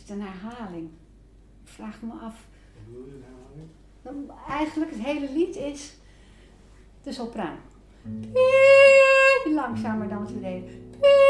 het een herhaling? Ik vraag me af. Wat bedoel je, een herhaling? Eigenlijk het hele lied is de sopraan. Langzamer dan wat we deden.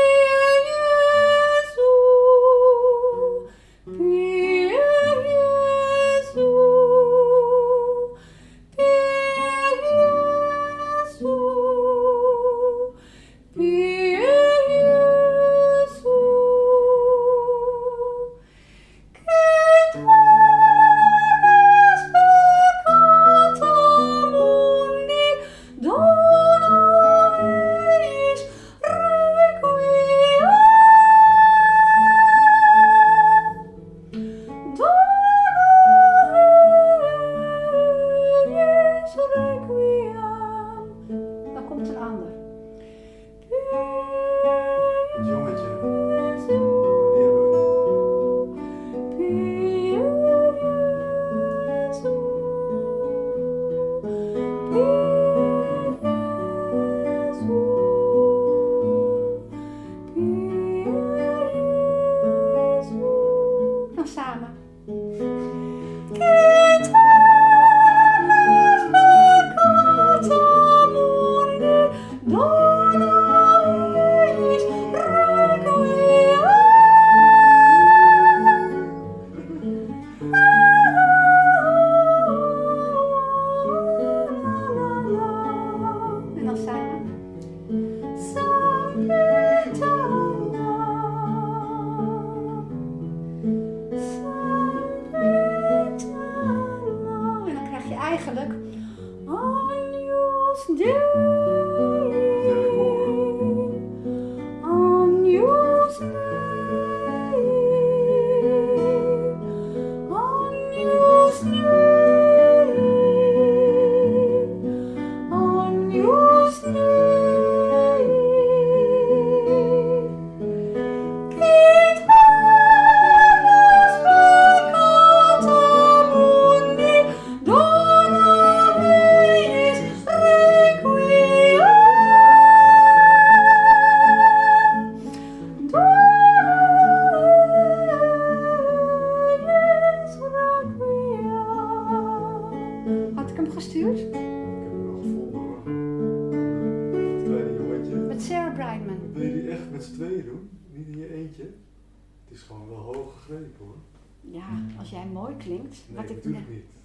Dan komt een ander. Het jongetje. Die hebben we Dan samen. En dan samen. En dan krijg je eigenlijk Agnus Dei, Agnus Dei, Agnus Dei, Agnus Dei. Had ik hem gestuurd? Ik heb hem wel gevonden hoor. Het kleine jongetje. Met Sarah Brightman. Wil je die echt met z'n tweeën doen? Niet in je eentje? Het is gewoon wel hoog gegrepen hoor. Ja, als jij mooi klinkt. Nee, Wat ik natuurlijk niet.